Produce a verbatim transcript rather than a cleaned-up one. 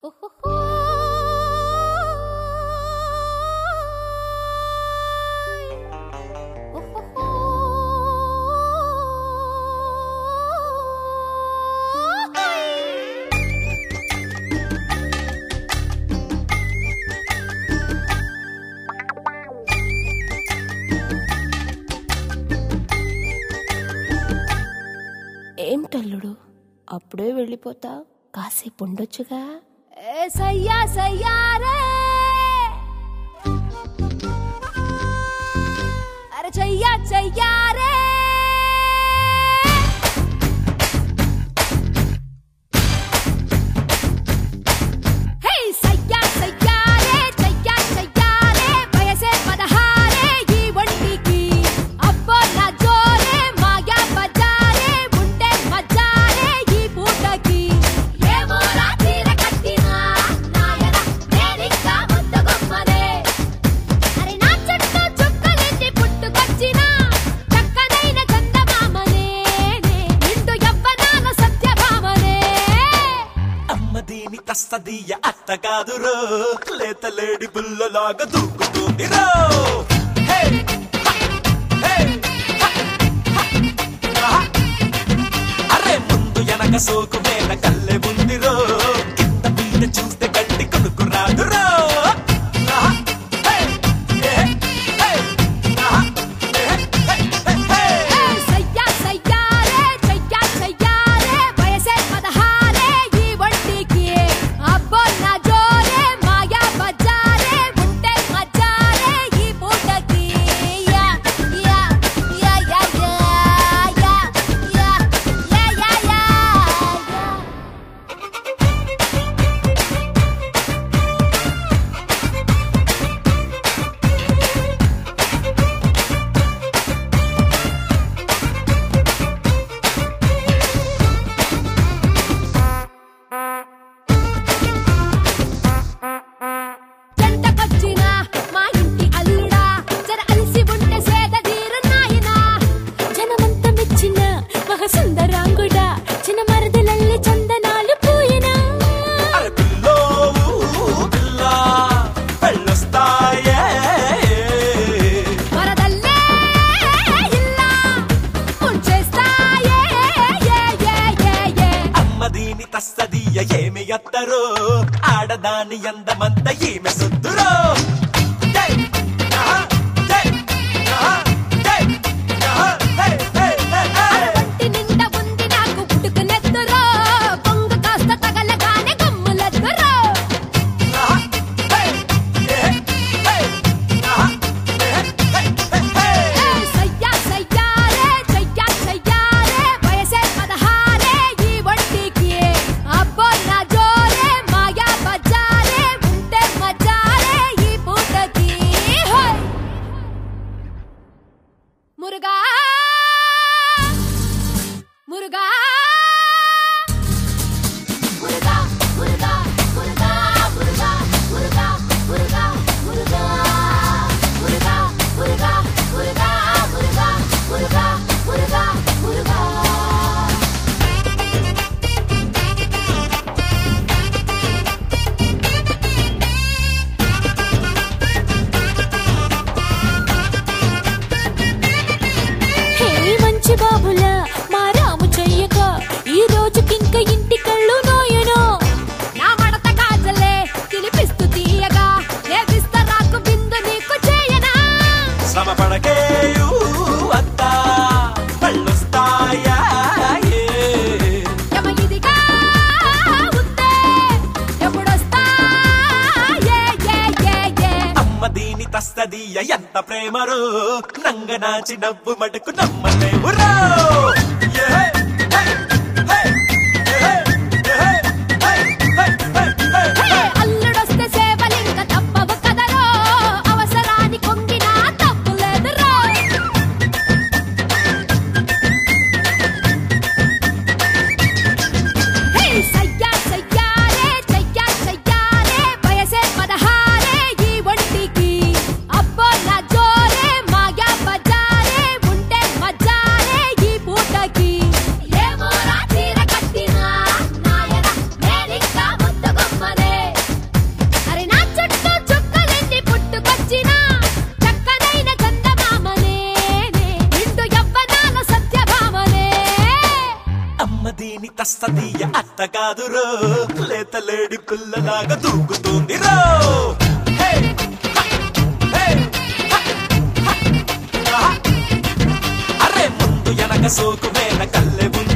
ఏంటల్లుడు అప్పుడే వెళ్ళిపోతా? కాసేపు ఉండొచ్చుగా. ఏ సయ్యా సయ్యారే అరే చెయ్యా చెయ్యారే హే సయ్యా సయ్యారే చెయ్యా చెయ్యారే వయసే పదహారే ఈ ఒంటికి అబ్బో నా జోరే మాయా బజారే ఉంటే మజారే ఈ పూటకి ఏమో రాత్రిర కట్టినా నాయన నేనింకా ముద్దగొమ్మనే అరే నా చుట్టూ చుక్కలెన్ని పుట్టుకొచ్చినా చక్కనైన చందమామనే నిండు యవ్వనాల సత్యభామనే అమ్మ దీని తస్తదీయ అత్త కాదురో లేత లేడి బుల్లలాగా దూకుతుంది రో అరే ముందు వెనక సోకు మేల కల్లె ఉందిరో కింద మీద చూస్తే గట్టి కొనుక్కు రాదురో సయ్యా సయ్యారే చెయ్యా చెయ్యారే వయసే పదహారే ఈ ఒంటికి అబ్బో నా జోరే మాయా బజారే ఉంటే మజారే ఈ పూటకి యా యా యా యా యా యా యా యా యా జంటకొచ్చిన మా ఇంటి అల్లుడా జర అలసి ఉంటే సేద తీరునాయనా జనమంత మెచ్చిన మహ సుందరాంగుడా చిన్న మరదలల్లి చందనాలు పూయనా అరే పిల్లో పిల్ల పెళ్ళొస్తాయే వరదల్లే ఇల్లా ముంచేస్తాయే ఏ ఏ ఏ ఏ అమ్మ దీని తస్తదీయ ఏమి ఎత్తరో ఆడదాని అందమంత ఈమె సుద్దురో జై ఆహా జై ఆహా జై ఆహా హే హే హే ఒంటి నిండా ఉంది నాకు పుట్టుకునెత్తురో పొంగు కాస్త తగలగానే గమ్ములెత్తురో ఆహా హే హే హే ఆహా హే హే హే సయ్యా సయ్యారే చెయ్యా చెయ్యారే వయసే పదహారే ఈ ఒంటికి అబ్బో నా జోరే మాయా బజారే ఉంటే మజారే ఈ పూటకి హోయ్ మురుగా మురుగా మురుగా మురుగా మురుగా మురుగా మురుగా మురుగా మురుగా మురుగా మురుగా మురుగా మురుగా మురుగా మురుగా మురుగా హే మంచి బాబులా మా రాము చెయ్యక ఈ రోజుకింక ఇంటి కళ్ళు నోయను నా మడత కాజలే తినిపిస్తూ తీయగా నేపిస్తా రాకు బిందు నీకు చేయనా శ్రమ పడకేయు అత్త పళ్ళొస్తాయా యమ ఇదిగా ఉందే ఎప్పుడొస్తా ఏ ఏ ఏ ఏ అమ్మ దీని తస్తదీయ ఎంత ప్రేమరో నంగనాచి నవ్వు మటుకు నమ్మలేవురో ఏ హే హే హే హే హే హే హే హే అల్లుడొస్తే సేవలింక తప్పవు కదరో అవసరాని కొంగినా తప్పులేదురో హే సయ్యా సయ్యారే చెయ్యా చెయ్యారే వయసే పదహారే ఈ ఒంటికి అబ్బో నా జోరే మాయా బజారే ఉంటే మజారే ఈ పూట కాదు రో లేత లేడి పిల్లలాగా దూకుతుంది రో అరే ముందు ఎనక సోకు వేల కల్లె ఉంది